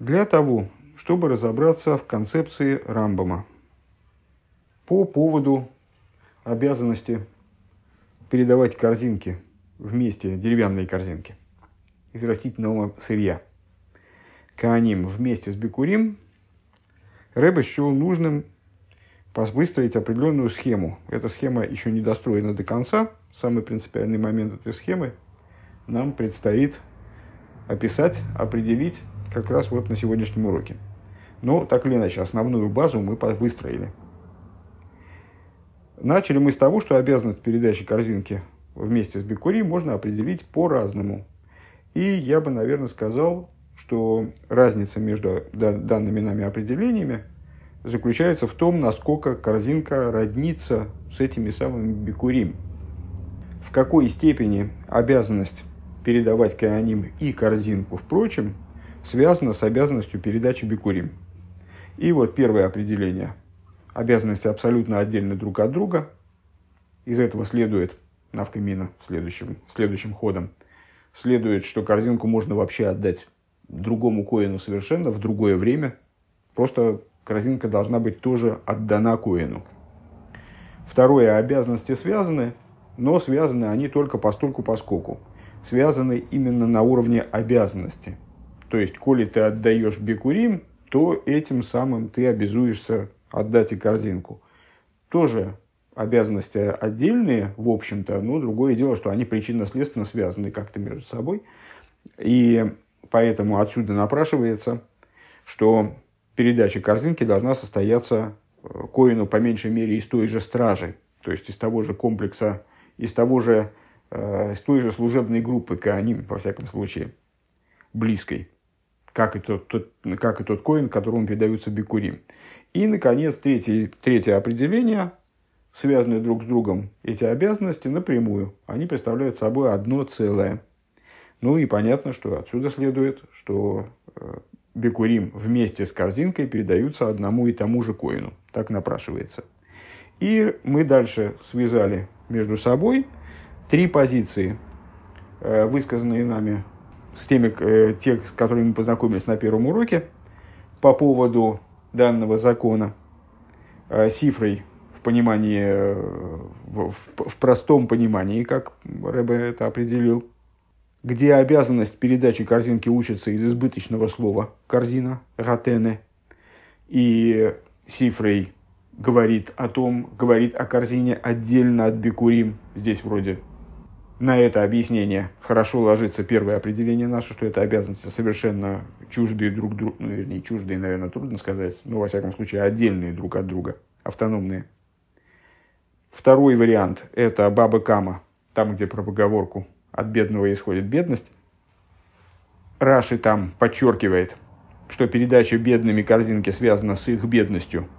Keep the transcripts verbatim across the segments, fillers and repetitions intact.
для того, чтобы разобраться в концепции Рамбама по поводу обязанности передавать корзинки вместе, деревянные корзинки из растительного сырья, кааним вместе с бикурим, Ребе счел нужным выстроить определенную схему. Эта схема еще не достроена до конца. Самый принципиальный момент этой схемы нам предстоит описать, определить как раз вот на сегодняшнем уроке. Но так или иначе, основную базу мы выстроили. Начали мы с того, что обязанность передачи корзинки вместе с бикурим можно определить по-разному. И я бы, наверное, сказал, что разница между данными нами определениями заключается в том, насколько корзинка роднится с этими самыми бикурим. В какой степени обязанность передавать кааним и корзинку, впрочем, связана с обязанностью передачи бикурим. И вот первое определение. Обязанности абсолютно отдельны друг от друга. Из этого следует, навкамина, следующим, следующим ходом, следует, что корзинку можно вообще отдать другому коэну совершенно в другое время. Просто корзинка должна быть тоже отдана коэну. Второе, обязанности связаны, но связаны они только постольку-поскольку. Связаны именно на уровне обязанности. То есть, коли ты отдаешь бикурим, то этим самым ты обязуешься отдать и корзинку. Тоже обязанности отдельные, в общем-то, но другое дело, что они причинно-следственно связаны как-то между собой. И поэтому отсюда напрашивается, что передача корзинки должна состояться коэну по меньшей мере из той же стражи, то есть из того же комплекса, из того же, э, из той же служебной группы кааним, во всяком случае, близкой, как и тот, тот, как и тот коэн, которому передаются бикурим. И, наконец, третье, третье определение, связанные друг с другом эти обязанности напрямую, они представляют собой одно целое. Ну и понятно, что отсюда следует, что э, бикурим вместе с корзинкой передаются одному и тому же коэну. Так напрашивается. И мы дальше связали между собой три позиции, э, высказанные нами с теми, э, те, с которыми мы познакомились на первом уроке, по поводу данного закона э, сифрой в понимании, э, в, в, в простом понимании, как Ребе это определил, где обязанность передачи корзинки учится из избыточного слова корзина, гатене, и сифрей говорит о том, говорит о корзине отдельно от бикурим. Здесь вроде на это объяснение хорошо ложится первое определение наше, что это обязанности совершенно чуждые друг другу, ну, вернее, чуждые, наверное, трудно сказать, но, во всяком случае, отдельные друг от друга, автономные. Второй вариант – это баба Кама, там, где про поговорку «от бедного исходит бедность». Раши там подчеркивает, что передача бедными корзинки связана с их бедностью.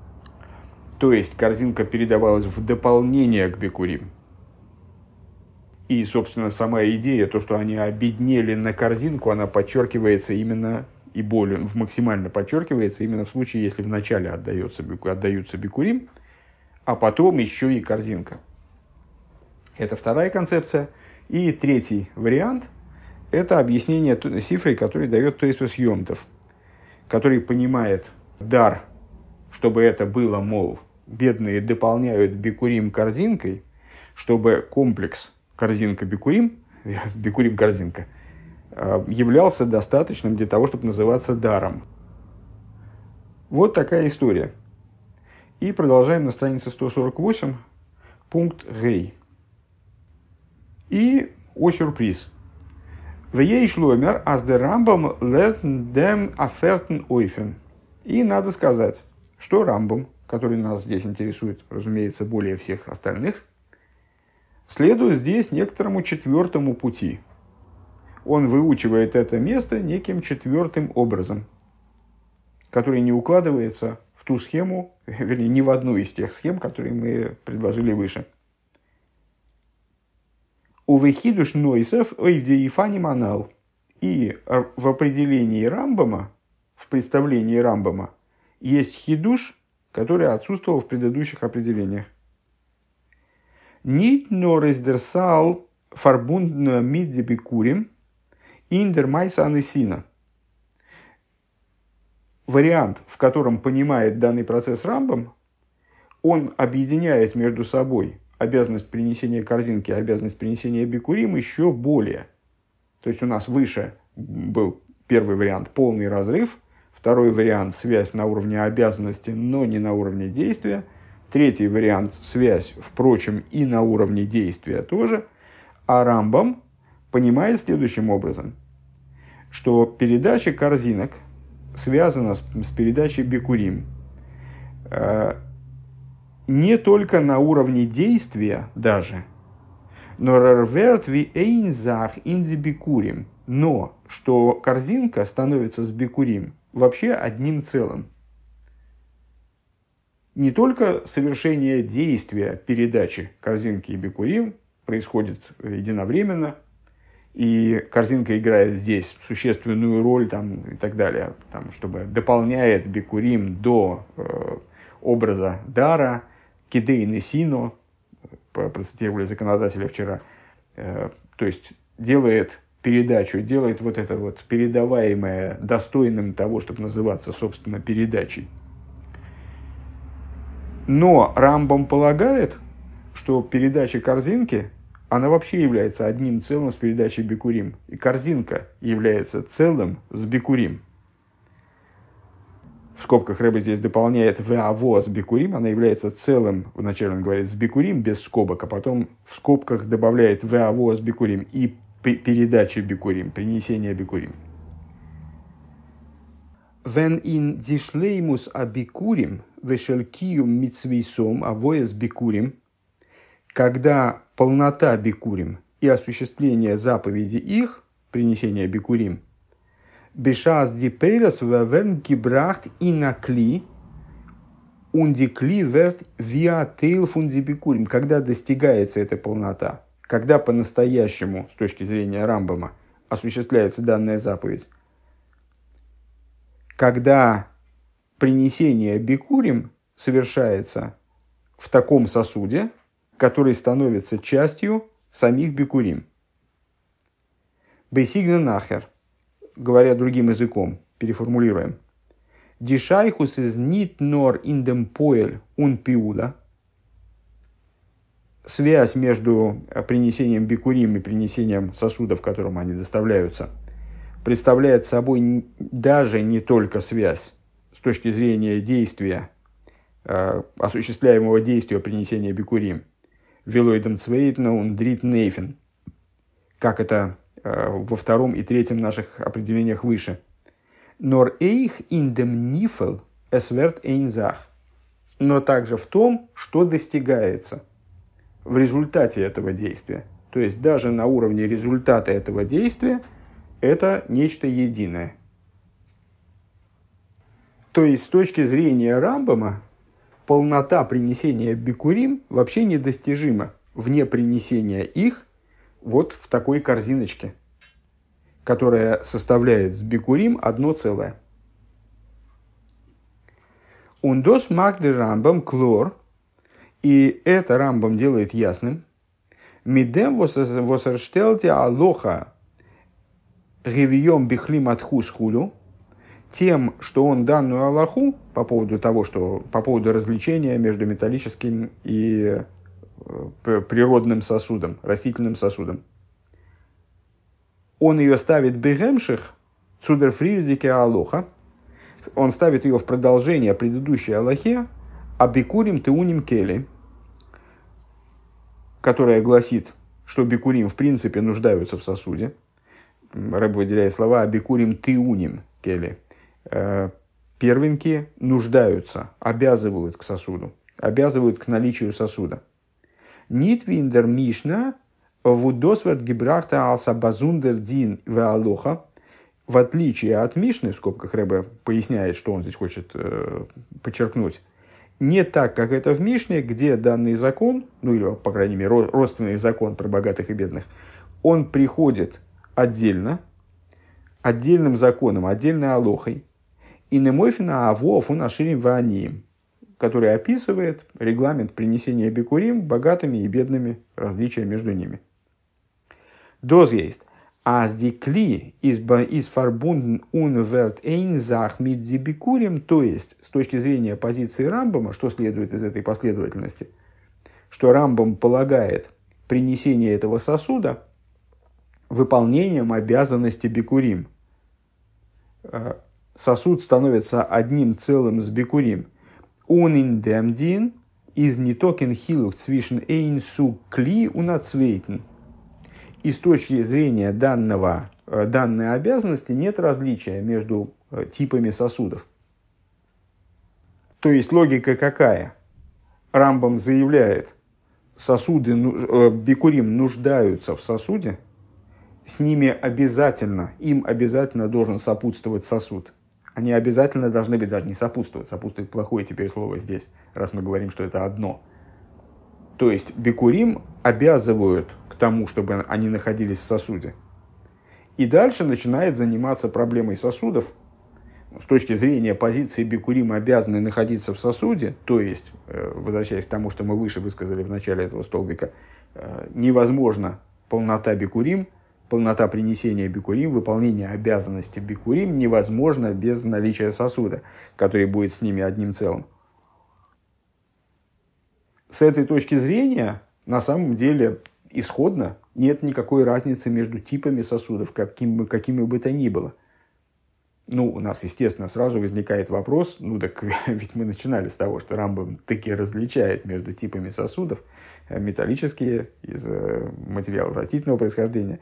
То есть, корзинка передавалась в дополнение к бикурим. И, собственно, сама идея, то, что они обеднели на корзинку, она подчеркивается именно, и более, максимально подчеркивается именно в случае, если вначале отдается, отдаются бикурим, а потом еще и корзинка. Это вторая концепция. И третий вариант – это объяснение сифрой, который дает Тойсфос Йомтов, который понимает дар, чтобы это было, мол, бедные дополняют бикурим корзинкой, чтобы комплекс корзинка-бикурим, бикурим-корзинка, являлся достаточным для того, чтобы называться даром. Вот такая история. И продолжаем на странице сто сорок восемь, пункт Гей. И, о сюрприз, «Вей шломер аз де Рамбам лерн дем афертен ойфен». И надо сказать, что Рамбам, который нас здесь интересует, разумеется, более всех остальных, следует здесь некоторому четвертому пути. Он выучивает это место неким четвертым образом, который не укладывается в ту схему, вернее, ни в одну из тех схем, которые мы предложили выше. «Увехидуш нойсов ойвдеифани манал». И в определении Рамбама, в представлении Рамбама, есть хидуш, который отсутствовал в предыдущих определениях. «Нит норис дер сал фарбундна мид де бикурим ин дер майса анесина». вариант, в котором понимает данный процесс Рамбам, он объединяет между собой обязанность принесения корзинки и обязанность принесения бикурим еще более. То есть у нас выше был первый вариант полный разрыв, второй вариант связь на уровне обязанности, но не на уровне действия, третий вариант связь, впрочем, и на уровне действия тоже. А Рамбам понимает следующим образом, что передача корзинок связана с, с передачей бикурим э, не только на уровне действия даже, но рарверт ви эйнзах инди бикурим, но что корзинка становится с бикурим вообще одним целым. Не только совершение действия передачи корзинки и бикурим происходит единовременно, и корзинка играет здесь существенную роль там, и так далее, там, чтобы дополняет бикурим до э, образа дара, кидейн и сино, процитировали законодателя вчера, э, то есть делает передачу, делает вот это вот передаваемое достойным того, чтобы называться, собственно, передачей. Но Рамбам полагает, что передача корзинки, она вообще является одним целым с передачей бикурим. И корзинка является целым с бикурим. В скобках Рэбе здесь дополняет «веаво» с бикурим, она является целым, вначале он говорит с бикурим без скобок, а потом в скобках добавляет «веаво» с бикурим и передача бикурим, принесение бикурим. «Вен ин дишлеймус абикурим вешелькиум митцвейсом авоэс бикурим», когда полнота бикурим и осуществление заповеди их, принесение бикурим, бешас дипейрас ваверн гибрахт инакли ундикли верт виатейл фунди бикурим, когда достигается эта полнота, когда по-настоящему, с точки зрения Рамбама, осуществляется данная заповедь, когда принесение бикурим совершается в таком сосуде, который становится частью самих бикурим. Бейсигна нахер, говоря другим языком, переформулируем. Дишайхус из нит нор индем поэль ун пиуда. Связь между принесением бикурим и принесением сосуда, в котором они доставляются, представляет собой даже не только связь с точки зрения действия, осуществляемого действия принесения бикурим, велойдем цвейтна und дрит нейфен, как это э, во втором и третьем наших определениях выше. Нор эйх индем нифел эсверт эйнзах. Но также в том, что достигается в результате этого действия. То есть даже на уровне результата этого действия это нечто единое. То есть с точки зрения Рамбама полнота принесения бикурим вообще недостижима вне принесения их вот в такой корзиночке, которая составляет с бикурим одно целое. Ундос магды Рамбам клор, и это Рамбам делает ясным, мидем восерштелте алоха гевием бихлим атхус хулю, тем, что он данную алаху по поводу того, что по поводу развлечения между металлическим и э, природным сосудом, растительным сосудом, он ее ставит бегемших цудерфридике алоха, он ставит ее в продолжение предыдущей алахе абикурим теуним кели, которая гласит, что бикурим в принципе нуждаются в сосуде. Рэб выделяет слова абикурим теуним кели. Первенки нуждаются, обязывают к сосуду, обязывают к наличию сосуда. Нит виндер мишна вудосверт гибрахта алса базундер дин веалоха. В отличие от Мишны, в скобках Рэбе поясняет, что он здесь хочет э, подчеркнуть, не так, как это в Мишне, где данный закон, ну или, по крайней мере, родственный закон про богатых и бедных, он приходит отдельно, отдельным законом, отдельной алохой, и немойфина авофу наширим ваниим, который описывает регламент принесения бикурим богатыми и бедными, различия между ними. Доз есть. As die Kli ist verbunden unwert einsach mit die Бикурим, то есть, с точки зрения позиции Рамбама, что следует из этой последовательности, что Рамбам полагает принесение этого сосуда выполнением обязанности Бикурим. Сосуд становится одним целым с Бикурим. Он in dem Din ist nicht token Hiluch zwischen ein zu Kli und Zweiten. И с точки зрения данного, данной обязанности нет различия между типами сосудов. То есть логика какая? Рамбам заявляет, сосуды, бикурим нуждаются в сосуде, с ними обязательно, им обязательно должен сопутствовать сосуд. Они обязательно должны быть, даже не сопутствовать, сопутствовать плохое теперь слово здесь, раз мы говорим, что это одно. То есть бикурим обязывают к тому, чтобы они находились в сосуде. И дальше начинает заниматься проблемой сосудов. С точки зрения позиции бикурим обязаны находиться в сосуде, то есть, возвращаясь к тому, что мы выше высказали в начале этого столбика, невозможно полнота бикурим, полнота принесения бикурим, выполнение обязанности бикурим невозможно без наличия сосуда, который будет с ними одним целым. С этой точки зрения, на самом деле, исходно нет никакой разницы между типами сосудов, какими, какими бы то ни было. Ну, у нас, естественно, сразу возникает вопрос, ну так ведь мы начинали с того, что Рамбам таки различает между типами сосудов, металлические из материалов растительного происхождения.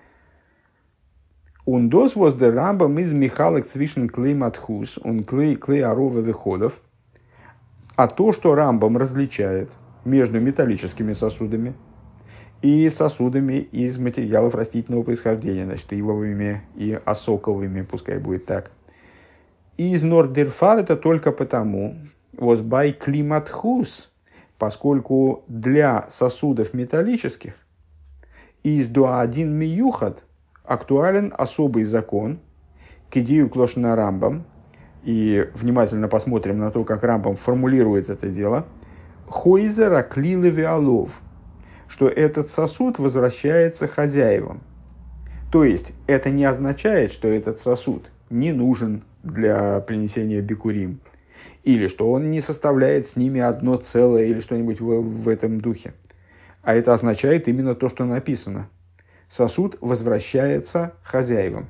Und das, was der Rambam ist, Михалек zwischen Klei Matchus und Klei Arove Vechodov, а то, что Рамбам различает между металлическими сосудами и сосудами из материалов растительного происхождения, значит, ивовыми и осоковыми, пускай будет так. Из Нордерфар это только потому, was by климатхус, поскольку для сосудов металлических из до один миюхат актуален особый закон, кидию клошна Рамбам, и внимательно посмотрим на то, как Рамбам формулирует это дело, хойзера клилы виалов, что этот сосуд возвращается хозяевам. То есть, это не означает, что этот сосуд не нужен для принесения бикурим, или что он не составляет с ними одно целое, или что-нибудь в, в этом духе. А это означает именно то, что написано. Сосуд возвращается хозяевам.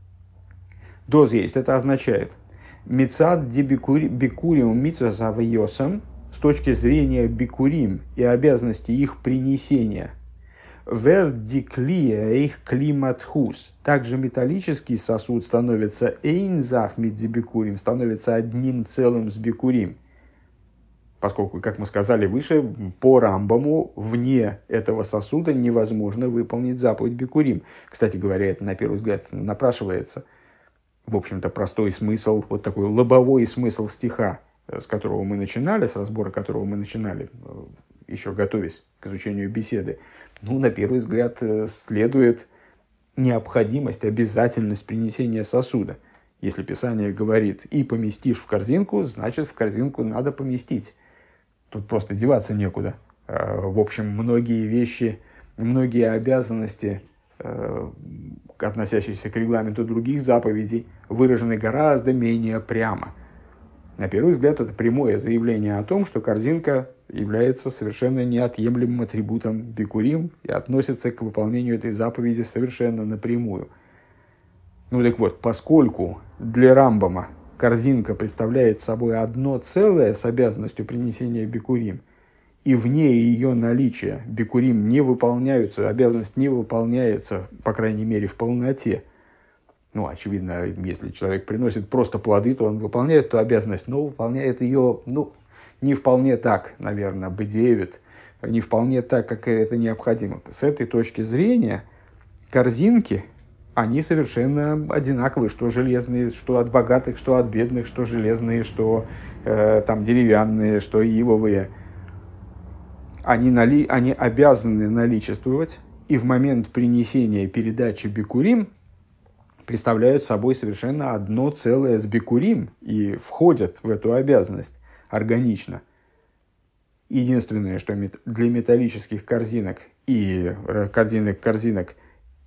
Доз есть, это означает мицад ди бикурим митва завайосам, с точки зрения бикурим и обязанности их принесения, вер диклия их климатхус, также металлический сосуд становится эйнзах мидди бикурим, становится одним целым с бикурим. Поскольку, как мы сказали выше, по Рамбаму вне этого сосуда невозможно выполнить заповедь бикурим. Кстати говоря, это на первый взгляд напрашивается. В общем-то, простой смысл, вот такой лобовой смысл стиха, с которого мы начинали, с разбора которого мы начинали, еще готовясь к изучению беседы. Ну, на первый взгляд, следует необходимость, обязательность принесения сосуда. Если Писание говорит «и поместишь в корзинку», значит, в корзинку надо поместить. Тут просто деваться некуда. В общем, многие вещи, многие обязанности, относящиеся к регламенту других заповедей, выражены гораздо менее прямо. На первый взгляд, это прямое заявление о том, что корзинка является совершенно неотъемлемым атрибутом бикурим и относится к выполнению этой заповеди совершенно напрямую. Ну так вот, поскольку для Рамбама корзинка представляет собой одно целое с обязанностью принесения бикурим, и вне ее наличия бикурим не выполняются, обязанность не выполняется, по крайней мере, в полноте. Ну, очевидно, если человек приносит просто плоды, то он выполняет эту обязанность, но выполняет ее, ну, не вполне так, наверное, бедевит, не вполне так, как это необходимо. С этой точки зрения корзинки, они совершенно одинаковые, что железные, что от богатых, что от бедных, что железные, что э, там деревянные, что ивовые. Они, нали, они обязаны наличествовать, и в момент принесения передачи бикурим представляют собой совершенно одно целое с бикурим и входят в эту обязанность органично. Единственное, что для металлических корзинок и корзинок, корзинок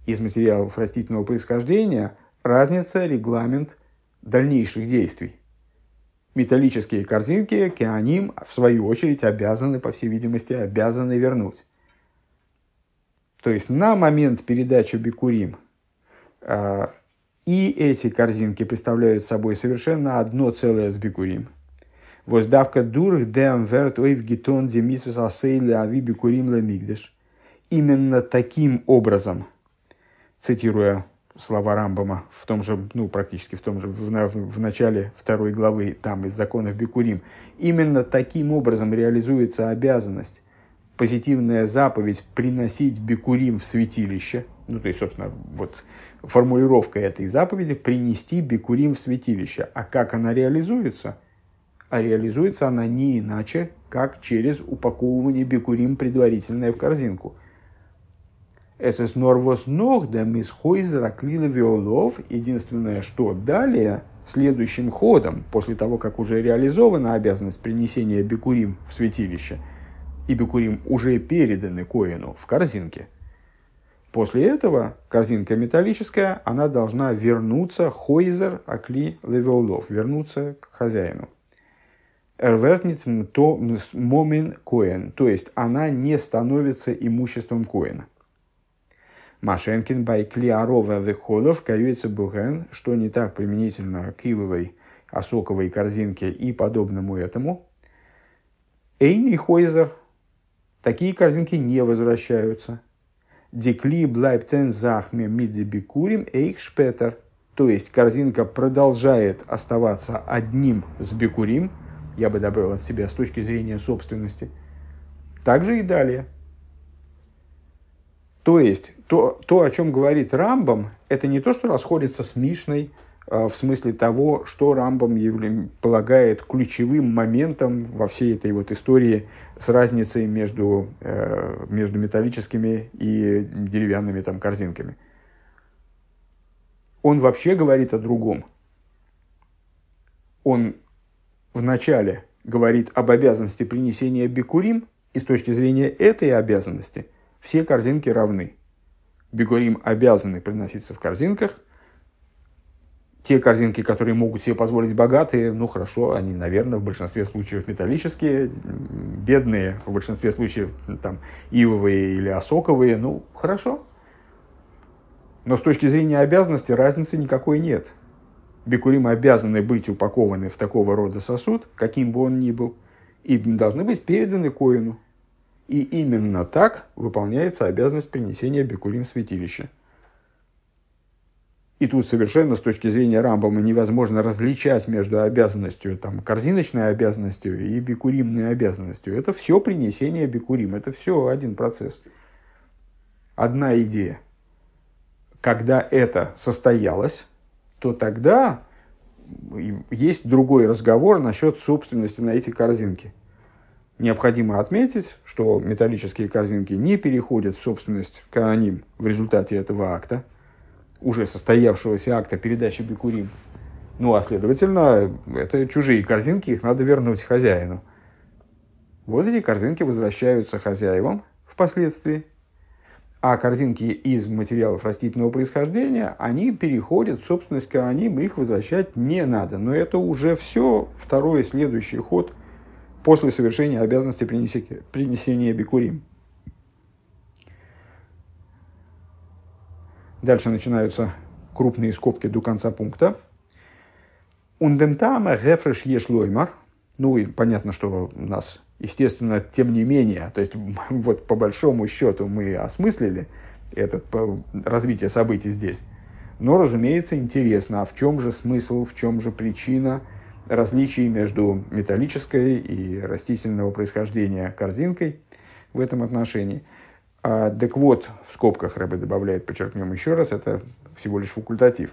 из материалов растительного происхождения, разница, регламент дальнейших действий. Металлические корзинки кеаним, в свою очередь, обязаны, по всей видимости, обязаны вернуть. То есть на момент передачи бикурим э, и эти корзинки представляют собой совершенно одно целое с бикурим. Воздавка дурх деам верт ойв гитон демисвес асейле ави бикурим ле мигдеш. Именно таким образом, цитируя слова Рамбама в том же, ну, практически в том же, в, в начале второй главы, там, из законов бикурим, именно таким образом реализуется обязанность, позитивная заповедь приносить бикурим в святилище. Ну, то есть, собственно, вот формулировка этой заповеди — принести бикурим в святилище. А как она реализуется? А реализуется она не иначе, как через упаковывание бикурим предварительное в корзинку. «Эсэс норвос ног да мисхойзер аклила виолов». Единственное, что далее, следующим ходом, после того, как уже реализована обязанность принесения бикурим в святилище, и бикурим уже переданы коэну в корзинке, после этого корзинка металлическая, она должна вернуться, хойзер акли левиолов, вернуться к хозяину. Эрвертнит то момин коэн, то есть она не становится имуществом коэна. Машенкин байкли арова вехолов каюется буген, что не так применительно к ивовой, осоковой корзинке и подобному этому. Эйни хойзер, такие корзинки не возвращаются. Декли блайптен захме мидзи бикурим эйх шпетер, то есть корзинка продолжает оставаться одним с бикурим, я бы добавил от себя с точки зрения собственности, также и далее. То есть, то, то, о чем говорит Рамбам, это не то, что расходится с Мишной, э, в смысле того, что Рамбам явля... полагает ключевым моментом во всей этой вот истории с разницей между, э, между металлическими и деревянными там корзинками. Он вообще говорит о другом. Он вначале говорит об обязанности принесения бикурим, и с точки зрения этой обязанности все корзинки равны. Бикурим обязаны приноситься в корзинках. Те корзинки, которые могут себе позволить богатые, ну хорошо, они, наверное, в большинстве случаев металлические, бедные, в большинстве случаев там, ивовые или осоковые, ну хорошо. Но с точки зрения обязанности разницы никакой нет. Бикурим обязаны быть упакованы в такого рода сосуд, каким бы он ни был, и должны быть переданы коэну. И именно так выполняется обязанность принесения бикурим в святилище. И тут совершенно с точки зрения Рамбама невозможно различать между обязанностью, там, корзиночной обязанностью и бикуримной обязанностью. Это все принесение бикурим, это все один процесс. Одна идея. Когда это состоялось, то тогда есть другой разговор насчет собственности на эти корзинки. Необходимо отметить, что металлические корзинки не переходят в собственность коаним в результате этого акта, уже состоявшегося акта передачи бикурим. Ну, а следовательно, это чужие корзинки, их надо вернуть хозяину. Вот эти корзинки возвращаются хозяевам впоследствии, а корзинки из материалов растительного происхождения, они переходят в собственность коаним, их возвращать не надо. Но это уже все второй следующий ход после совершения обязанности принесения, принесения бикурим. Дальше начинаются крупные скобки до конца пункта. «Ундемтама гефреш ешлоймар». Ну, и понятно, что у нас, естественно, тем не менее, то есть, вот по большому счету мы осмыслили это развитие событий здесь. Но, разумеется, интересно, а в чем же смысл, в чем же причина различий между металлической и растительного происхождения корзинкой в этом отношении. А, так вот, в скобках Рэбе добавляет, подчеркнем еще раз, это всего лишь факультатив.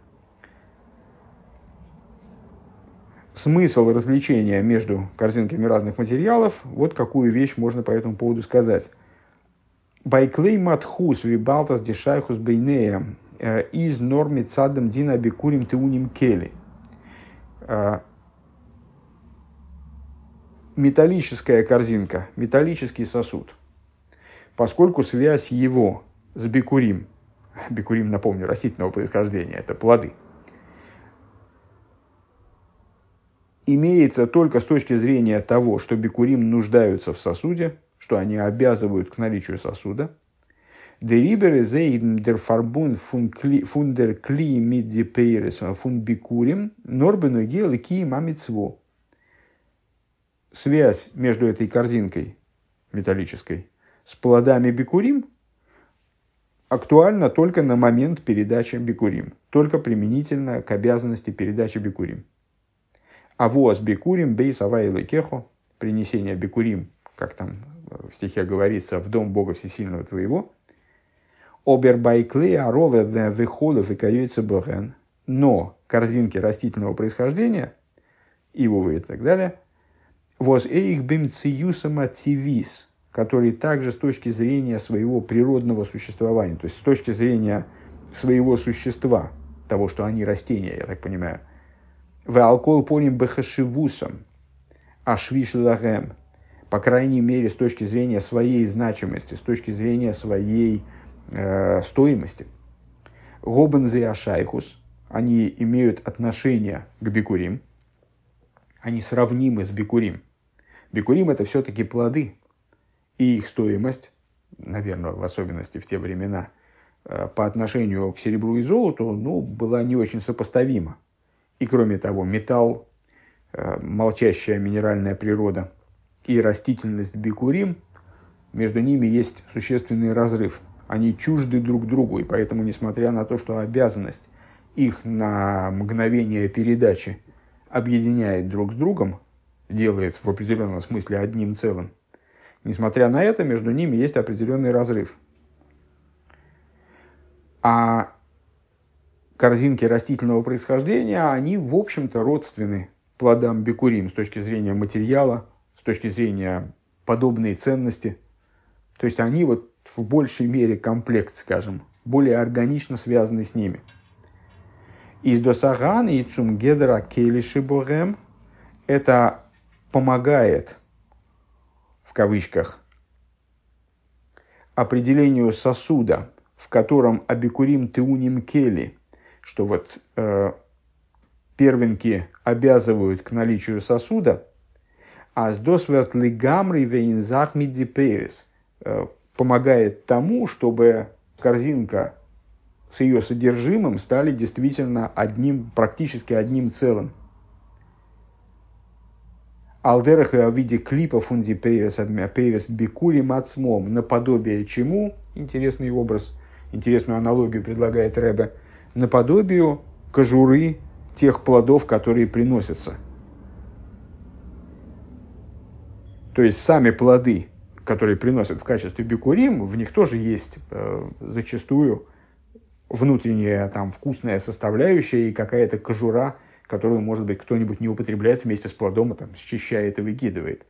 Смысл различения между корзинками разных материалов, вот какую вещь можно по этому поводу сказать. Байклей матхус вибалтас дешайхус бейнея из норми цадам дина бикурим теуним кели. Металлическая корзинка, металлический сосуд, поскольку связь его с бикурим, Бикурим, напомню, растительного происхождения, это плоды, имеется только с точки зрения того, что бикурим нуждаются в сосуде, что они обязывают к наличию сосуда. Дерибер зейден дер фарбун фун дер кли мит ди пейрес фун бикурим норбену гел и ки мамицво. Связь между этой корзинкой металлической с плодами бикурим актуальна только на момент передачи бикурим, только применительно к обязанности передачи бикурим. А воз бикурим бейс авайлы кехо, принесение бикурим, как там в стихе говорится, в дом Бога Всесильного твоего, обербайкле арове вехолов и каюется бохен, но корзинки растительного происхождения, ивовые и так далее, воз эйх бим циюсама цивис, который также с точки зрения своего природного существования, то есть с точки зрения своего существа, того, что они растения, я так понимаю, в алкоголь поним бехашивусом, ашвишлагем, по крайней мере, с точки зрения своей значимости, с точки зрения своей э, стоимости. Гобензе ашайхус, они имеют отношение к бикурим, они сравнимы с бикурим. Бикурим – это все-таки плоды, и их стоимость, наверное, в особенности в те времена, э, по отношению к серебру и золоту, ну, была не очень сопоставима. И кроме того, металл, э, молчащая минеральная природа и растительность бикурим, между ними есть существенный разрыв. Они чужды друг другу, и поэтому, несмотря на то, что обязанность их на мгновение передачи объединяет друг с другом, делает в определенном смысле одним целым, несмотря на это, между ними есть определенный разрыв. А корзинки растительного происхождения, они, в общем-то, родственны плодам бикурим с точки зрения материала, с точки зрения подобной ценности. То есть они вот в большей мере комплект, скажем, более органично связаны с ними. Из досаган и цумгедра келиши богем это помогает, в кавычках, определению сосуда, в котором абикурим теуним кели, что вот э, первенки обязывают к наличию сосуда, а с досверт лигамри вейнзах мидди пейрес помогает тому, чтобы корзинка с ее содержимым стали действительно одним, практически одним целым. Алдерах в виде клипа фунди пейрес пейрес бикури мацмом, наподобие чему, интересный образ, интересную аналогию предлагает Ребе, наподобию кожуры тех плодов, которые приносятся. То есть сами плоды, которые приносят в качестве бикурим, в них тоже есть э, зачастую внутренняя там вкусная составляющая и какая-то кожура, которую, может быть, кто-нибудь не употребляет вместе с плодом, а там счищает и выкидывает.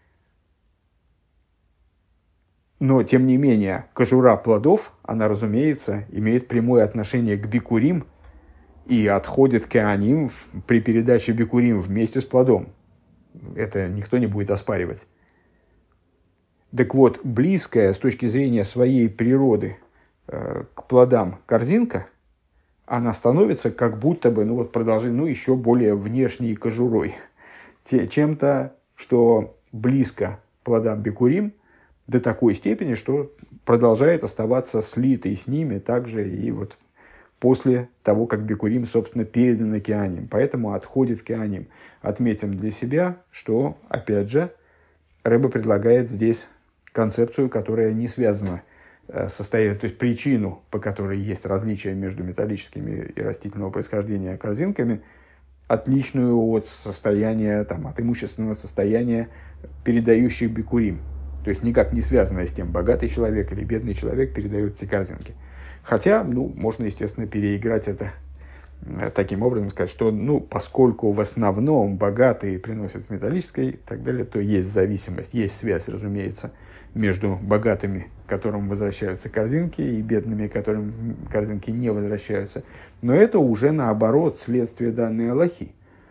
Но, тем не менее, кожура плодов, она, разумеется, имеет прямое отношение к бикурим и отходит к аним при передаче бикурим вместе с плодом. Это никто не будет оспаривать. Так вот, близкая с точки зрения своей природы э, к плодам корзинка, она становится как будто бы, ну вот продолжение, ну еще более внешней кожурой, Те, чем-то, что близко плодам бикурим до такой степени, что продолжает оставаться слитой с ними также и вот после того, как бикурим, собственно, передан кеаним. Поэтому отходит кеаним. Отметим для себя, что, опять же, Ребе предлагает здесь концепцию, которая не связана с состоянием, то есть причину, по которой есть различия между металлическими и растительного происхождения корзинками, отличную от состояния, там, от имущественного состояния передающих бикурим. То есть никак не связанная с тем, богатый человек или бедный человек передает эти корзинки. Хотя, ну, можно, естественно, переиграть это таким образом, сказать, что, ну, поскольку в основном богатые приносят металлической и так далее, то есть зависимость, есть связь, разумеется, между богатыми, которым возвращаются корзинки, и бедными, которым корзинки не возвращаются. Но это уже, наоборот, следствие данной алахи.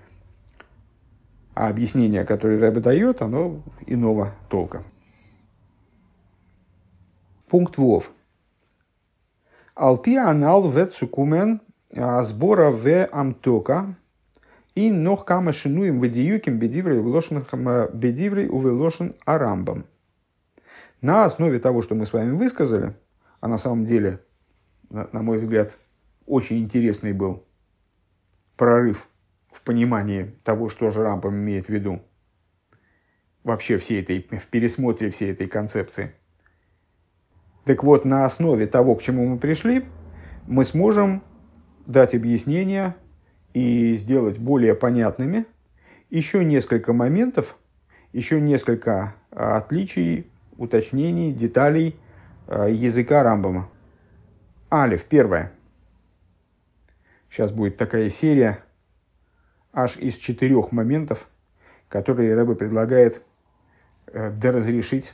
А объяснение, которое Ребе дает, оно иного толка. Пункт вов. Алпи анал ве цукумен сбора ве амтока и нох кама шинуем вадиюким бедиврей бедиврей увелошен арамбам. На основе того, что мы с вами высказали, а на самом деле, на, на мой взгляд, очень интересный был прорыв в понимании того, что же Рамбам имеет в виду, вообще всей этой, в пересмотре всей этой концепции. Так вот, на основе того, к чему мы пришли, мы сможем дать объяснения и сделать более понятными еще несколько моментов, еще несколько отличий, уточнений, деталей языка Рамбама. Алиф, первое. Сейчас будет такая серия аж из четырех моментов, которые Ребе предлагает э, доразрешить,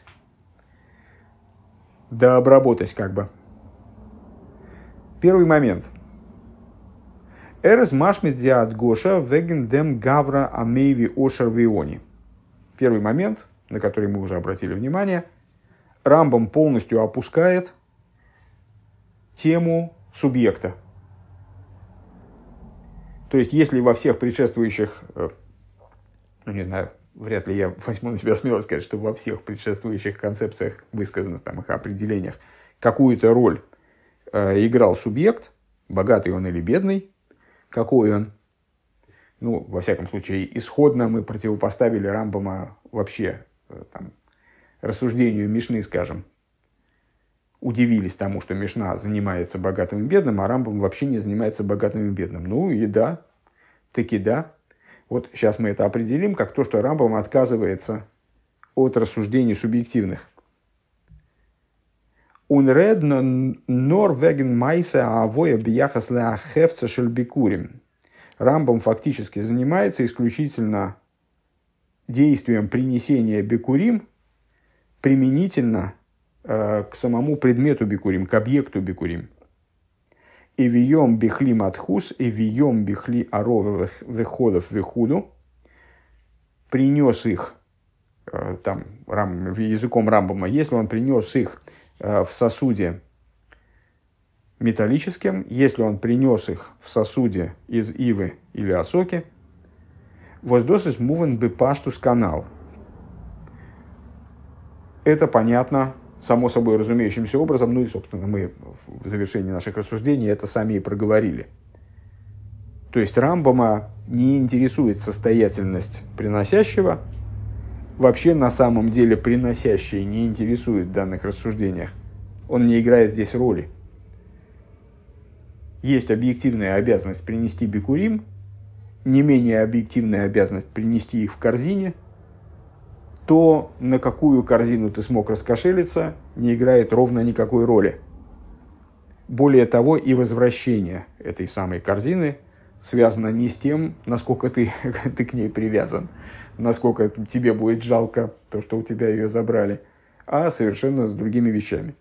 дообработать как бы. Первый момент. Эрес машмит диат гоша веген дем гавра амейви ошер виони. Первый момент, на который мы уже обратили внимание, Рамбам полностью опускает тему субъекта. То есть, если во всех предшествующих, ну не знаю, вряд ли я возьму на себя смелость сказать, что во всех предшествующих концепциях, высказанных там их определениях, какую-то роль э, играл субъект, богатый он или бедный, какой он, ну, во всяком случае, исходно мы противопоставили Рамбама вообще э, там, рассуждению Мишны, скажем, удивились тому, что Мишна занимается богатым и бедным, а Рамбам вообще не занимается богатым и бедным. Ну и да, таки да. Вот сейчас мы это определим, как то, что Рамбам отказывается от рассуждений субъективных. Унред нор веген майса авоя бияхас леахевца шельбикурим. Рамбам фактически занимается исключительно действием принесения бикурим применительно к самому предмету бикурим, к объекту бикурим. И вием бихли матхус, и вием бихли аровых выходов вихуду. Принес их, там, рам, языком Рамбама, если он принес их в сосуде металлическим, если он принес их в сосуде из ивы или осоки, воздосис мувен бы паштус канал. Это понятно само собой разумеющимся образом, ну и, собственно, мы в завершении наших рассуждений это сами и проговорили. То есть Рамбама не интересует состоятельность приносящего, вообще на самом деле приносящий не интересует в данных рассуждениях. Он не играет здесь роли. Есть объективная обязанность принести бикурим, не менее объективная обязанность принести их в корзине. То, на какую корзину ты смог раскошелиться, не играет ровно никакой роли. Более того, и возвращение этой самой корзины связано не с тем, насколько ты, ты к ней привязан, насколько тебе будет жалко то, что у тебя ее забрали, а совершенно с другими вещами.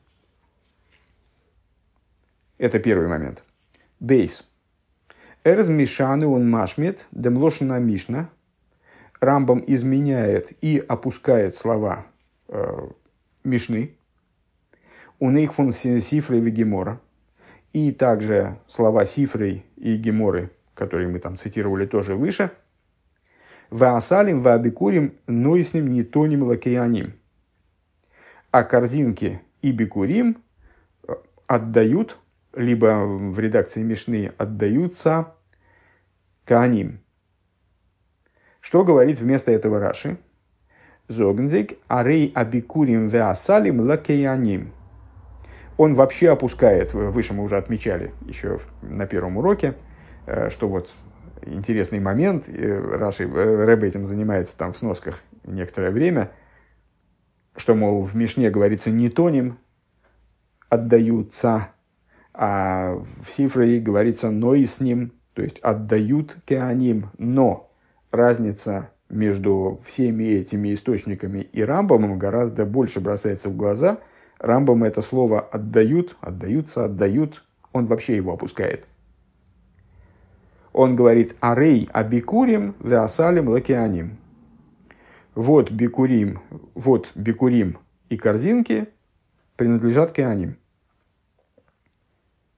Это первый момент. Бейс. Эрз мишаны он машмет демлошина мишна. Рамбам изменяет и опускает слова э, Мишны, у них фон Сифры и Гемора, и также слова Сифры и Геморы, которые мы там цитировали тоже выше, «Ваасалим ваабикурим, но и с ним не тоним лакеяним». А корзинки и бикурим отдают, либо в редакции Мишны отдаются кааним. Что говорит вместо этого Раши? Зогнзик арей абикурим веасалим лакеяним. Он вообще опускает, выше мы уже отмечали еще на первом уроке, что вот интересный момент, Раши, Ребе этим занимается там в сносках некоторое время, что, мол, в Мишне говорится не тоним, отдаются, а в Сифре говорится но и с ним, то есть отдают кеаним, но разница между всеми этими источниками и Рамбамом гораздо больше бросается в глаза. Рамбам это слово «отдают», «отдаются», «отдают», он вообще его опускает. Он говорит «арей абикурим веасалим лакеаним». Вот бикурим, вот бикурим и корзинки принадлежат кеаним.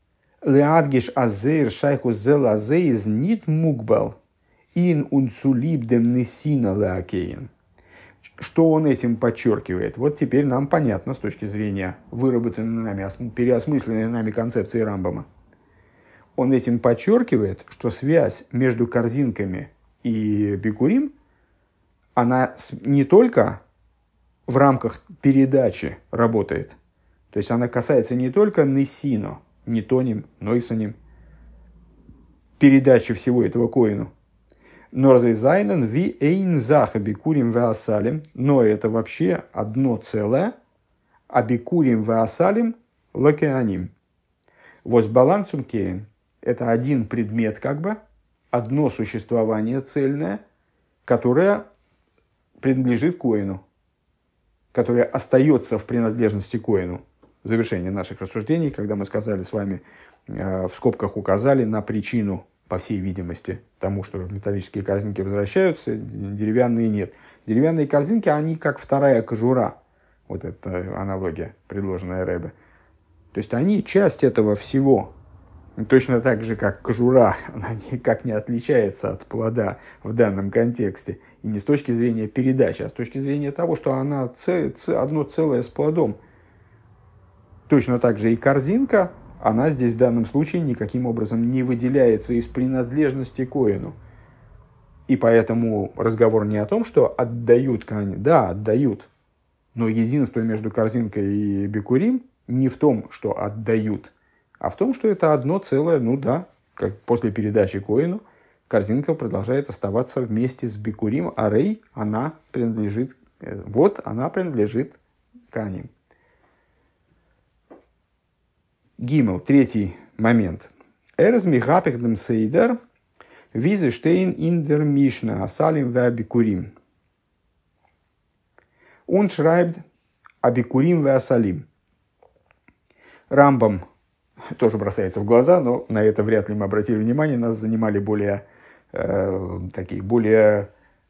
Леадгиш азер шайхус зел азеиз нит мукбал ин унцулибдем несина леакеин. Что он этим подчеркивает? Вот теперь нам понятно с точки зрения выработанной нами, переосмысленной нами концепции Рамбама. Он этим подчеркивает, что связь между корзинками и бикурим, она не только в рамках передачи работает, то есть она касается не только несино, нетоним, нойсоним, передачи всего этого коину, норзайзайнен ви эйн заха бикурим веасалим, но это вообще одно целое, а бикурим веасалим лакеаним. Возбалансум кейн. Это один предмет, как бы, одно существование цельное, которое принадлежит коину, которое остается в принадлежности коину. Завершение наших рассуждений, когда мы сказали с вами, э, в скобках указали на причину, по всей видимости, тому, что металлические корзинки возвращаются, деревянные нет. Деревянные корзинки, они как вторая кожура. Вот эта аналогия, предложенная Ребе. То есть они часть этого всего. Точно так же, как кожура, она никак не отличается от плода в данном контексте. И не с точки зрения передачи, а с точки зрения того, что она ц- ц- одно целое с плодом. Точно так же и корзинка, она здесь в данном случае никаким образом не выделяется из принадлежности коину. И поэтому разговор не о том, что отдают коины. Да, отдают. Но единство между корзинкой и бикурим не в том, что отдают, а в том, что это одно целое, ну да, как после передачи коину, корзинка продолжает оставаться вместе с бикурим, а рей, она принадлежит, вот она принадлежит коаним. Гимел, третий момент. Эрз михапехдем сейдер визе штейн индер мишна асалим ве бикурим. Он шрайбд абикурим ве асалим. Рамбам тоже бросается в глаза, но на это вряд ли мы обратили внимание. Нас занимали более, э, такие, более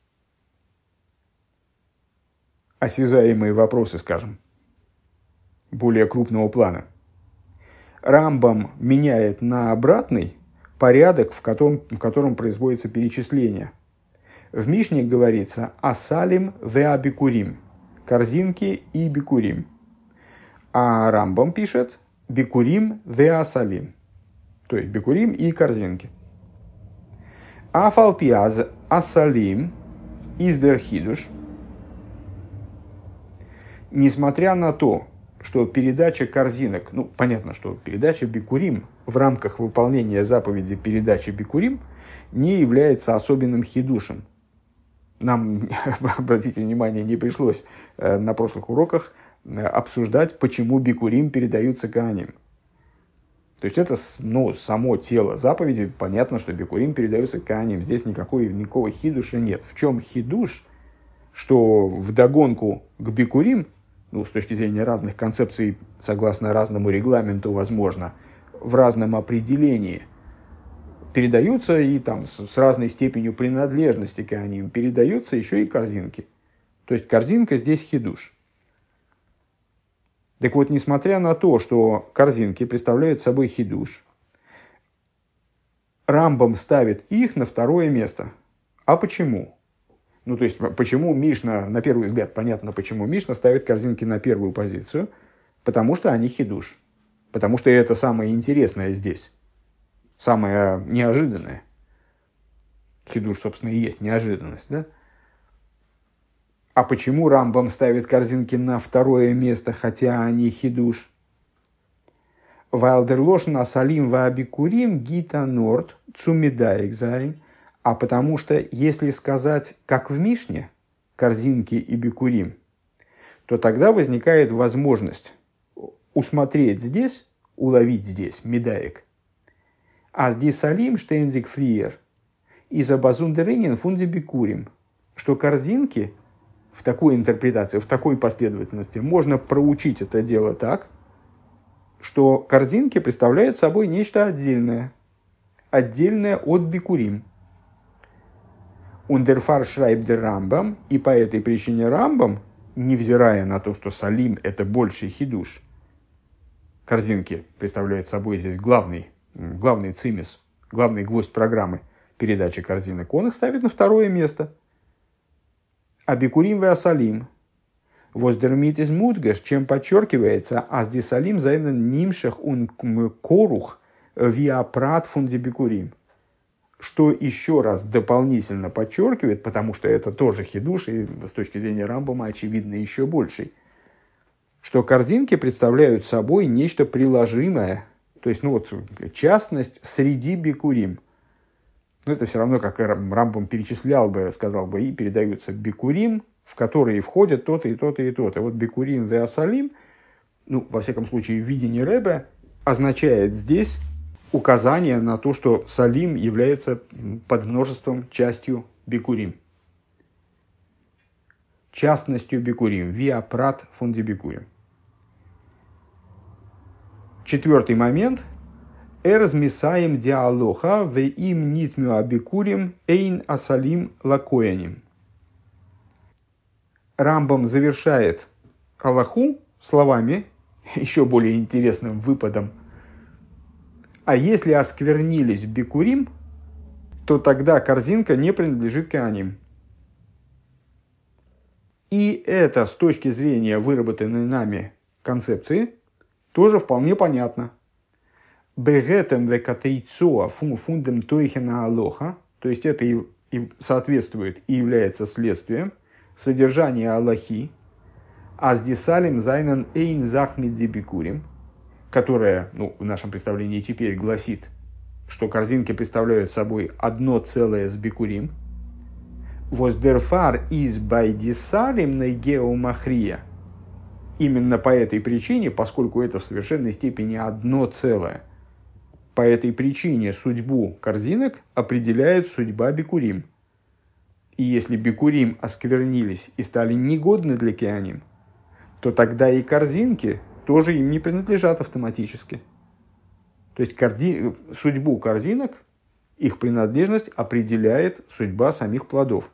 осязаемые вопросы, скажем, более крупного плана. Рамбам меняет на обратный порядок, в котором, в котором производится перечисление. В Мишне говорится «асалим веа бикурим» – корзинки и бикурим. А Рамбам пишет «бикурим веа асалим», то есть бикурим и корзинки. «Афалпиаз асалим издер хидуш». Несмотря на то, что передача корзинок, ну, понятно, что передача бикурим в рамках выполнения заповеди передачи бикурим не является особенным хидушем. Нам, обратите внимание, не пришлось э, на прошлых уроках э, обсуждать, почему бикурим передаются коаним. То есть это, ну, само тело заповеди, понятно, что бикурим передаются коаним. Здесь никакой, никакого хидуша нет. В чем хидуш? Что вдогонку к бикурим, ну, с точки зрения разных концепций, согласно разному регламенту, возможно, в разном определении, передаются и там с, с разной степенью принадлежности к ним передаются еще и корзинки. То есть корзинка здесь хидуш. Так вот, несмотря на то, что корзинки представляют собой хидуш, Рамбам ставит их на второе место. А почему? Ну, то есть, почему Мишна, на первый взгляд, понятно, почему Мишна ставит корзинки на первую позицию, потому что они хидуш. Потому что это самое интересное здесь, самое неожиданное. Хидуш, собственно, и есть неожиданность, да? А почему Рамбам ставит корзинки на второе место, хотя они хидуш? Вайлдерлошн асалим ваабикурим гита норд цумидаек зайн. А потому что, если сказать, как в Мишне, корзинки и бикурим, то тогда возникает возможность усмотреть здесь, уловить здесь медаек. А здесь салим штейнзик фриер и за базундеринин фунди бикурим, что корзинки в такой интерпретации, в такой последовательности можно проучить это дело так, что корзинки представляют собой нечто отдельное, отдельное от бикурим. Ундерфар шрайбдер Рамбам, и по этой причине Рамбам, невзирая на то, что салим – это больший хидуш, корзинки представляют собой здесь главный главный цимис, главный гвоздь программы передачи корзинок, он их ставит на второе место. А бикурим ве асалим воздермит из мудгаш, чем подчеркивается, аз дисалим зайнен нимшах ун корух виапрат фунди бикурим. Что еще раз дополнительно подчеркивает, потому что это тоже хидуш, и с точки зрения Рамбама, очевидно, еще больший, что корзинки представляют собой нечто приложимое, то есть, ну вот, частность среди бикурим. Но это все равно, как Рамбам перечислял бы, сказал бы, и передаются бикурим, в которые входят то-то и то-то и то-то. Вот бикурим ве асалим, ну, во всяком случае, в видении Ребе, означает здесь указание на то, что салим является подмножеством, частью бикурим. Частностью бикурим. Виапрат фунди бикурим. Четвертый момент. Эрз мисаем диалоха ве им нитмю абикурим эйн асалим лакояним. Рамбам завершает Аллаху словами, еще более интересным выпадом: а если осквернились бикурим, то тогда корзинка не принадлежит коаним. И это с точки зрения выработанной нами концепции тоже вполне понятно. Бегетем векатейцоа фундем тойхена алоха, то есть это и соответствует и является следствием содержания Аллахи, аздисалим зайнан эйн захмид дибикурим, которая, ну, в нашем представлении теперь гласит, что корзинки представляют собой одно целое с бикурим. Воздерфар из байдисалим на геомахрия. Именно по этой причине, поскольку это в совершенной степени одно целое, по этой причине судьбу корзинок определяет судьба бикурим. И если бикурим осквернились и стали негодны для кианим, то тогда и корзинки тоже им не принадлежат автоматически. То есть корди... судьбу корзинок, их принадлежность определяет судьба самих плодов.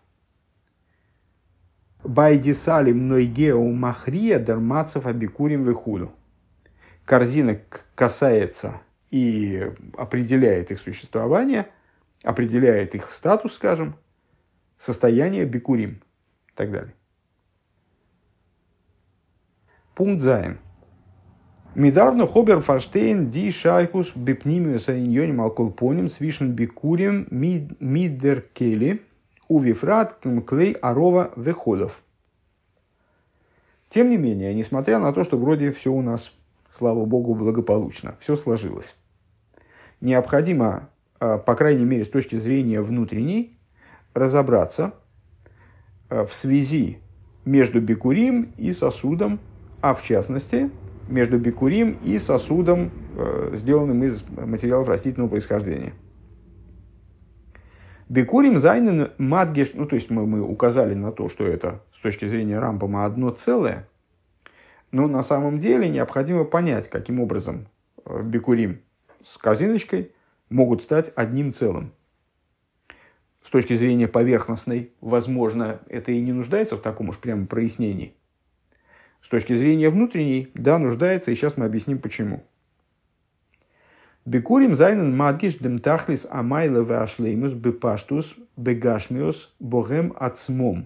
Байдисалим нойгеу махрия дармацев абикурим вехуду. Корзинок касается и определяет их существование, определяет их статус, скажем, состояние бикурим и так далее. Пункт зайн. Мидарно хобер фарштейн ди шайхус бипнимиус аиньоним алколпоним свишен бикурим мидеркели увифрат клей арова веходов. Тем не менее, несмотря на то, что вроде все у нас, слава богу, благополучно, все сложилось, необходимо, по крайней мере, с точки зрения внутренней, разобраться в связи между бикурим и сосудом, а в частности, между бикурим и сосудом, сделанным из материалов растительного происхождения. Бикурим зайнен мадгеш, ну то есть мы, мы указали на то, что это с точки зрения Рамбама одно целое, но на самом деле необходимо понять, каким образом бикурим с корзиночкой могут стать одним целым. С точки зрения поверхностной, возможно, это и не нуждается в таком уж прямо прояснении. С точки зрения внутренней, да, нуждается, и сейчас мы объясним почему. Бикурим зайнен мадгиш дем тахлис амайла веашлеймус бепаштус бегашмиус богем ацмом.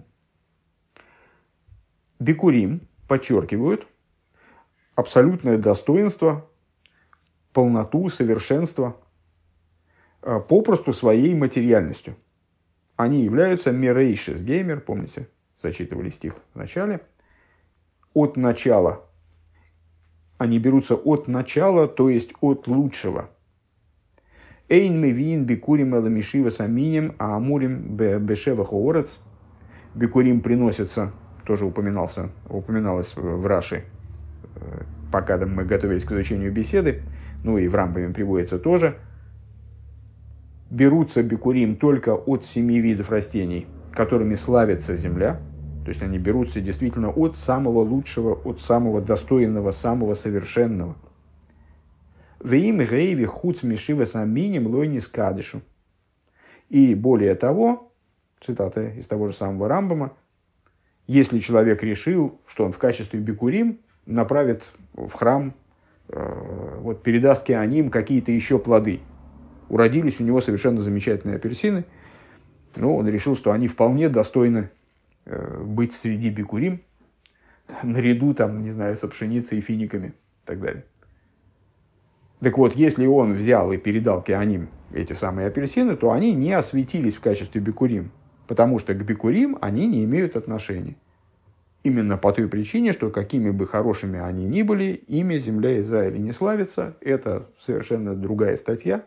Бикурим подчеркивают абсолютное достоинство, полноту, совершенство, попросту своей материальностью. Они являются мерейшис геймер, помните, зачитывали стих в начале, от начала. Они берутся от начала, то есть от лучшего. Эйн мевиин бикурим эламишива саминем а амурим бешева хоорец. Бикурим приносится, тоже упоминался, упоминалось в Раши, пока мы готовились к изучению беседы, ну и в Рамбаме приводится тоже. Берутся бикурим только от семи видов растений, которыми славится земля. То есть они берутся действительно от самого лучшего, от самого достойного, самого совершенного. Веим гейви хуц мишива саминим лойни скадышу. И более того, цитата из того же самого Рамбама, если человек решил, что он в качестве бикурим направит в храм э, вот передаст Кеаним какие-то еще плоды. Уродились у него совершенно замечательные апельсины, но он решил, что они вполне достойны э, быть среди бикурим, наряду, там, не знаю, со пшеницей и финиками и так далее. Так вот, если он взял и передал Кеаним эти самые апельсины, то они не осветились в качестве бикурим, потому что к бикурим они не имеют отношения. Именно по той причине, что какими бы хорошими они ни были, ими земля Израиля не славится. Это совершенно другая статья.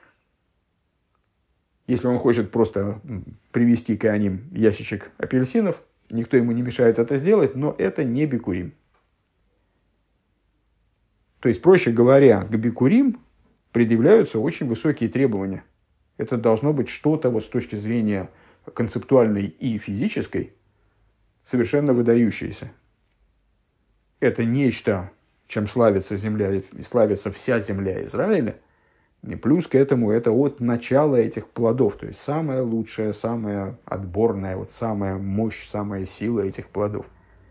Если он хочет просто привезти Кеаним ящичек апельсинов, никто ему не мешает это сделать, но это не бикурим. То есть, проще говоря, к бикурим предъявляются очень высокие требования. Это должно быть что-то вот с точки зрения концептуальной и физической совершенно выдающееся. Это нечто, чем славится земля, славится вся земля Израиля. И плюс к этому это от начала этих плодов. То есть, самая лучшая, самая отборная, вот самая мощь, самая сила этих плодов.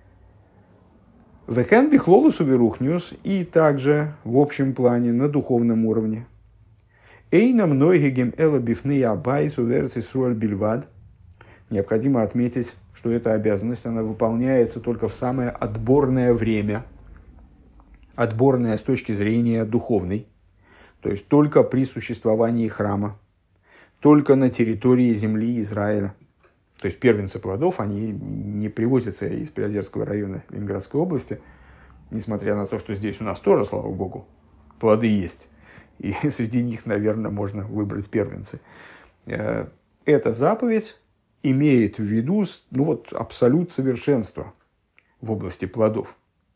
Векен бихлолус уверухниус, и также в общем плане, на духовном уровне. Эйна многигем эла бифны абайс уверцис руаль бильвад. Необходимо отметить, что эта обязанность, она выполняется только в самое отборное время. Отборное с точки зрения духовной. То есть, только при существовании храма. Только на территории земли Израиля. То есть, первенцы плодов, они не привозятся из Приозерского района Ленинградской области, несмотря на то, что здесь у нас тоже, слава богу, плоды есть. И среди них, наверное, можно выбрать первенцы. Эта заповедь имеет в виду, ну, вот, абсолют совершенства в области плодов.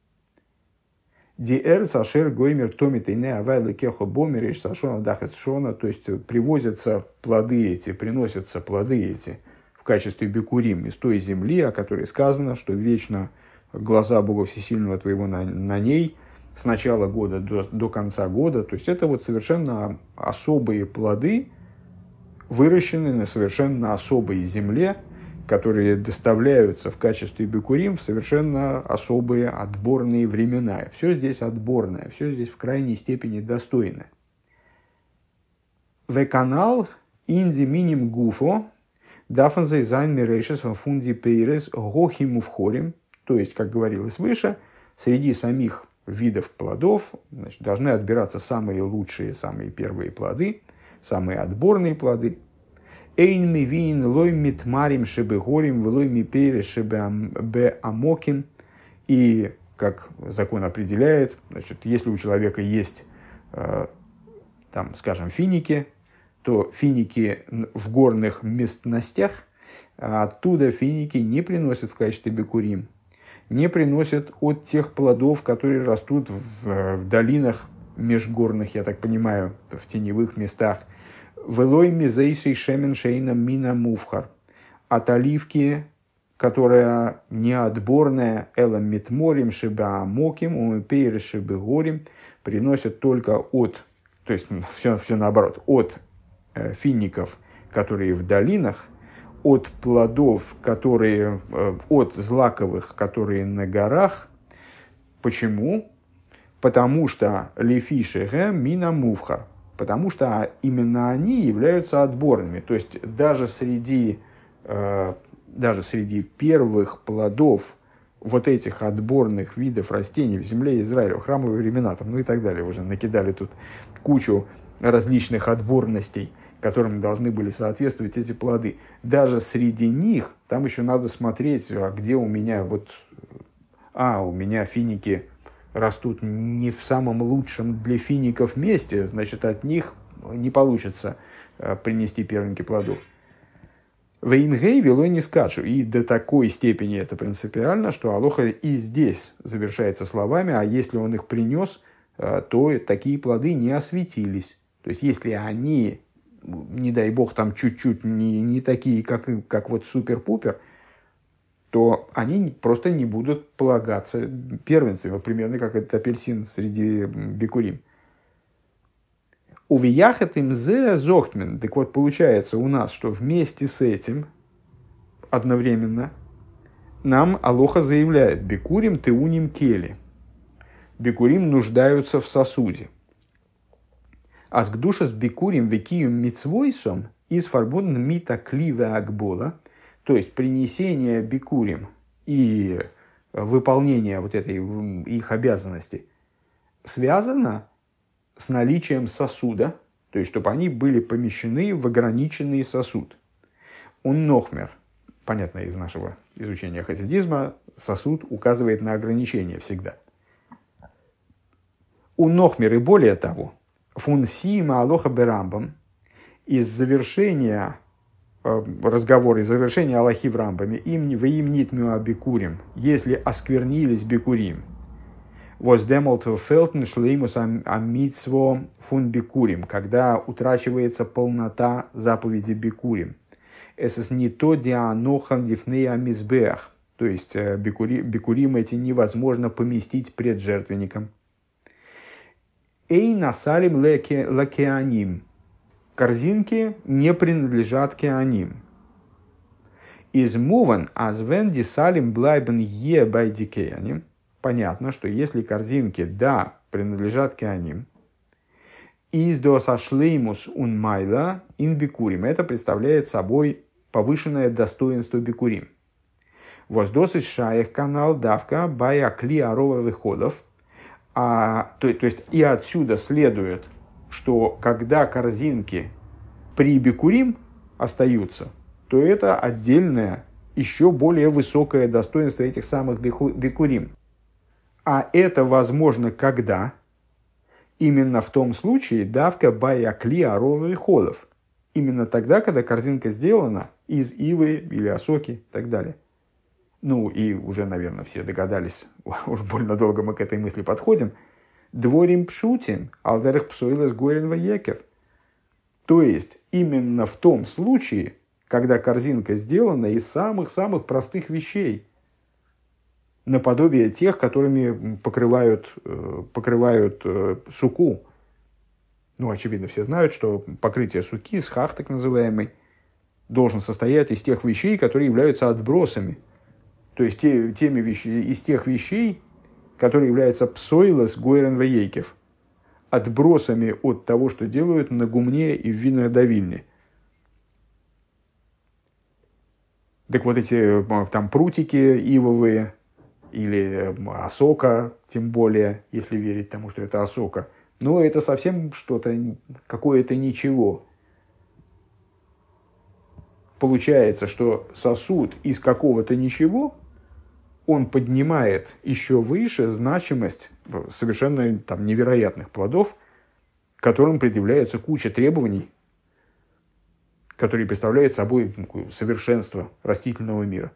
Диэр сашер гоймер томит и не авайлы кехо бомериш сашона дахес шона. То есть, привозятся плоды эти, приносятся плоды эти в качестве бикурим из той земли, о которой сказано, что вечно глаза Бога Всесильного твоего на, на ней с начала года до, до конца года. То есть, это вот совершенно особые плоды, выращенные на совершенно особой земле, которые доставляются в качестве бикурим в совершенно особые отборные времена. Все здесь отборное, все здесь в крайней степени достойное. В канал инди миним гуфо дафанзей зайн мирейшес фунди пейрес гохиму вхорим. То есть, как говорилось выше, среди самих видов плодов, значит, должны отбираться самые лучшие, самые первые плоды, самые отборные плоды. Эйн ми вин лой митмарим шебе горим, влой ми пейре шебе амоким. И, как закон определяет, значит, если у человека есть, э, там, скажем, финики, то финики в горных местностях, а оттуда финики не приносят в качестве бикурим, не приносят от тех плодов, которые растут в, в долинах межгорных, я так понимаю, в теневых местах. Велой мизейсей шемен шейна мина мувхар. От оливки, которая неотборная, элам митморим шиба моким, умепейры шибы горим, приносят только от, то есть все, все наоборот, от э, фиников, которые в долинах, от плодов, которые, э, от злаковых, которые на горах. Почему? Потому что лефиши гэ мина мувхар. Потому что именно они являются отборными. То есть даже среди, э, даже среди первых плодов вот этих отборных видов растений в земле Израиля, в храмовые времена, там, ну и так далее, уже накидали тут кучу различных отборностей, которым должны были соответствовать эти плоды. Даже среди них, там еще надо смотреть, а где у меня вот, а, у меня финики растут не в самом лучшем для фиников месте, значит, от них не получится принести первенки плодов. Вейнгей велой не скачу. И до такой степени это принципиально, что Алоха и здесь завершается словами, а если он их принес, то такие плоды не осветились. То есть, если они, не дай бог, там чуть-чуть не, не такие, как, как вот супер-пупер, то они просто не будут полагаться первенцами, примерно как этот апельсин среди бикурим. Увияхет им зе зохтмен. Так вот, получается у нас, что вместе с этим одновременно нам Алоха заявляет бикурим теуним кели. бикурим нуждаются в сосуде. А с гдуша с бикурим векием мицвойсом из фарбун мита клива акбола, то есть принесение бикурим и выполнение вот этой их обязанности связано с наличием сосуда, то есть чтобы они были помещены в ограниченный сосуд. Он нохмер, понятно из нашего изучения хасидизма, сосуд указывает на ограничение всегда. У нохмер и более того, фун сима алоха берамбам, из завершения э, разговора, из завершения алахи в рамбаме, им в им нитмю бикурим, если осквернились бикурим, воздемолт фелтен шлеймус амитсво фун бикурим, когда утрачивается полнота заповеди бикурим. Это не то дианохан дифнея амизбех, то есть бикури, бикурим эти невозможно поместить пред жертвенником. Эй насалим лакеаним, корзинки не принадлежат кеаним. Из муван азвен дисалим блайбен е байдикеаним. Понятно, что если корзинки, да, принадлежат кеаним, из до сашлеймус ун майла ин бикурим, это представляет собой повышенное достоинство бикурим. Воздос из шаях канал давка бая кли арова выходов. А, то, то есть и отсюда следует, что когда корзинки при бикурим остаются, то это отдельное, еще более высокое достоинство этих самых бикурим. А это возможно когда? Именно в том случае давка бая кли арова выходов. Именно тогда, когда корзинка сделана из ивы или осоки и так далее. Ну, и уже, наверное, все догадались, уж больно долго мы к этой мысли подходим. Дворим пшутим, алверх псоилес горен ваекев. То есть, именно в том случае, когда корзинка сделана из самых-самых простых вещей, наподобие тех, которыми покрывают, покрывают суку. Ну, очевидно, все знают, что покрытие суки, схах так называемый, должен состоять из тех вещей, которые являются отбросами. То есть те, теми вещи, из тех вещей, которые являются псоилос гойрен вейкев, отбросами от того, что делают на гумне и в винной давильне. Так вот эти там прутики ивовые или осока, тем более, если верить тому, что это осока, но это совсем что-то, какое-то ничего. Получается, что сосуд из какого-то ничего, он поднимает еще выше значимость совершенно там, невероятных плодов, которым предъявляется куча требований, которые представляют собой совершенство растительного мира.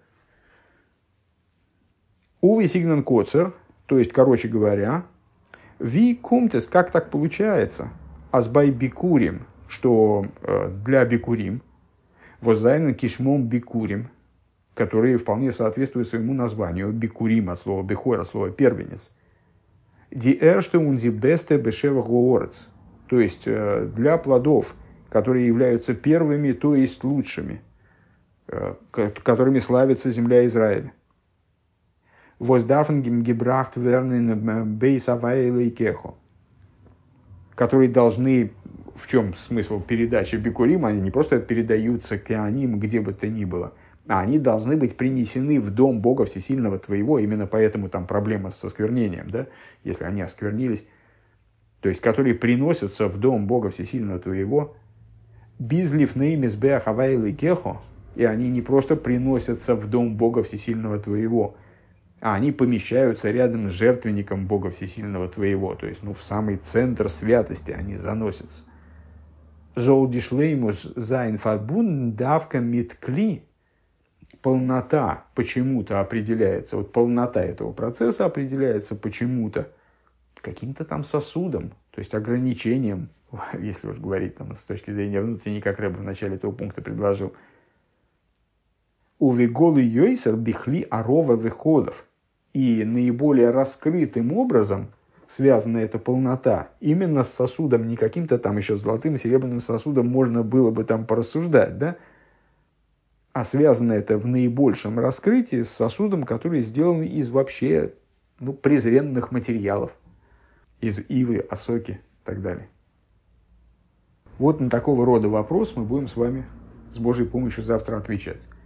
Уве сигнан коцер, то есть, короче говоря, ви кумтес, как так получается, азбай бикурим, что для бикурим, воззайнен кишмом бикурим, которые вполне соответствуют своему названию. Бикурим от слова бихор, от слова первенец. Ди эрште унди бесте бешева гоорец. То есть для плодов, которые являются первыми, то есть лучшими, которыми славится земля Израиля. Воздафен гебрахт вернен бейс авайлей кехо. Которые должны... В чем смысл передачи бикурим? Они не просто передаются кеаним где бы то ни было, а они должны быть принесены в дом Бога Всесильного твоего. Именно поэтому там проблема с осквернением, да? Если они осквернились. То есть, которые приносятся в дом Бога Всесильного твоего. Бизлив неймисбеах авайлей кехо. И они не просто приносятся в дом Бога Всесильного твоего, а они помещаются рядом с жертвенником Бога Всесильного твоего. То есть, ну, в самый центр святости они заносятся. Золдишлеймус зайн фарбун давка миткли. Полнота почему-то определяется, вот полнота этого процесса определяется почему-то каким-то там сосудом, то есть ограничением, если уж говорить там, с точки зрения внутренней, как Рэб в начале этого пункта предложил. Увеголы йойсер бихли арова выходов. И наиболее раскрытым образом связана эта полнота именно с сосудом, не каким-то там еще золотым, серебряным сосудом можно было бы там порассуждать, да? А связано это в наибольшем раскрытии с сосудом, который сделан из вообще ну, презренных материалов. из ивы, осоки и так далее. Вот на такого рода вопрос мы будем с вами с Божьей помощью завтра отвечать.